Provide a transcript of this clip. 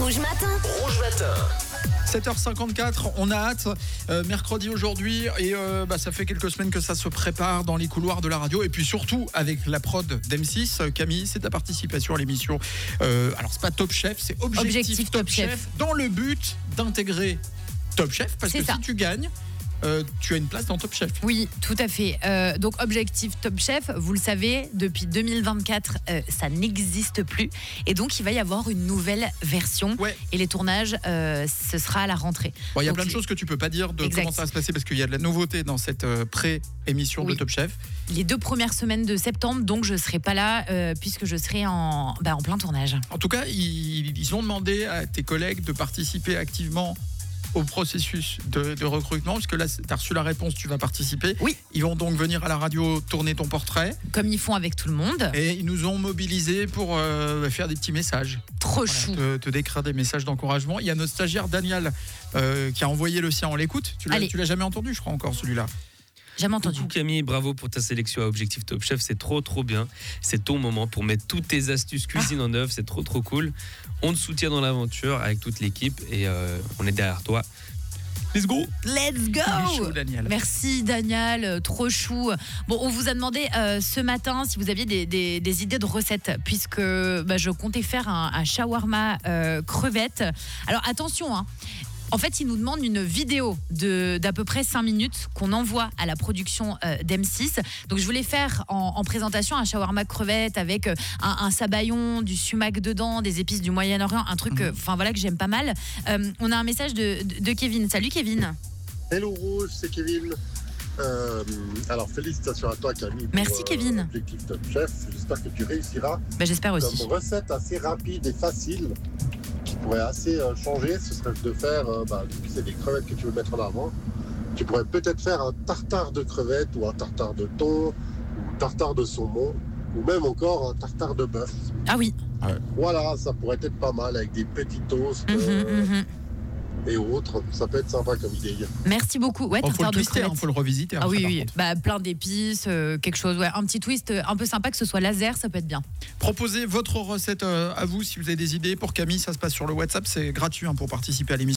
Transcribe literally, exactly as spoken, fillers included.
Rouge Matin. Rouge Matin. sept heures cinquante-quatre, on a hâte, euh, mercredi aujourd'hui, et euh, bah, ça fait quelques semaines que ça se prépare dans les couloirs de la radio, et puis surtout avec la prod d'M six. Camille, c'est ta participation à l'émission, euh, alors c'est pas Top Chef, c'est Objectif, Objectif Top, Top Chef, Chef, dans le but d'intégrer Top Chef, parce C'est que ça. si tu gagnes, euh, tu as une place dans Top Chef. Oui, tout à fait. Euh, donc, Objectif Top Chef, vous le savez, depuis deux mille vingt-quatre, euh, ça n'existe plus. Et donc, il va y avoir une nouvelle version. Ouais. Et les tournages, euh, ce sera à la rentrée. Bon, il y a Donc, plein de les- choses que tu peux pas dire de Exact. comment ça va se passer, parce qu'il y a de la nouveauté dans cette euh, pré-émission Oui. de Top Chef. Les deux premières semaines de septembre, donc je ne serai pas là, euh, puisque je serai en, bah, en plein tournage. En tout cas, ils, ils ont demandé à tes collègues de participer activement au processus de, de recrutement, puisque là, tu as reçu la réponse, tu vas participer. Oui. Ils vont donc venir à la radio tourner ton portrait, Comme ils font avec tout le monde. et ils nous ont mobilisés pour euh, faire des petits messages. Trop Voilà, chou. te, te décrire des messages d'encouragement. Il y a notre stagiaire Daniel euh, qui a envoyé le sien, on l'écoute. Tu l'as, Allez. tu l'as jamais entendu, je crois, encore celui-là. Jamais entendu. Coucou Camille, bravo pour ta sélection à Objectif Top Chef, c'est trop trop bien. C'est ton moment pour mettre toutes tes astuces cuisine en œuvre, c'est trop trop cool. On te soutient dans l'aventure avec toute l'équipe et euh, on est derrière toi. Let's go. Let's Il est chaud, go. Daniel. Merci Daniel, euh, trop chou. Bon, on vous a demandé euh, ce matin si vous aviez des, des- des idées de recettes, puisque bah, je comptais faire un, un shawarma euh, crevette. Alors attention, hein. En fait, ils nous demandent une vidéo de, d'à peu près cinq minutes qu'on envoie à la production euh, d'M six. Donc, je voulais faire en, en présentation un shawarma crevette avec euh, un, un sabayon, du sumac dedans, des épices du Moyen-Orient, un truc, euh, enfin voilà, que j'aime pas mal. Euh, on a un message de, de, de Kevin. Salut Kevin. Hello Rouge, c'est Kevin. Euh, alors félicitations à toi Camille. pour, Merci, Kevin. Objectif Top Chef. J'espère que tu réussiras. Bah, j'espère aussi. Comme recette assez rapide et facile qui pourrait assez euh, changer, ce serait de faire, euh, bah, vu que c'est des crevettes que tu veux mettre en avant, tu pourrais peut-être faire un tartare de crevettes ou un tartare de thon ou un tartare de saumon ou même encore un tartare de bœuf. Ah oui. Voilà, ça pourrait être pas mal avec des petits toasts Mhm, euh, mhm. et autres. Ça peut être sympa comme idée. Merci beaucoup. Ouais, Il faut le tartare de twister, il crevettes. faut le revisiter. Ah après, oui, par oui. contre. Bah, plein d'épices, euh, quelque chose. Ouais, un petit twist euh, un peu sympa, que ce soit laser, ça peut être bien. Proposez votre recette euh, à vous si vous avez des idées. Pour Camille, ça se passe sur le WhatsApp, c'est gratuit hein, pour participer à l'émission.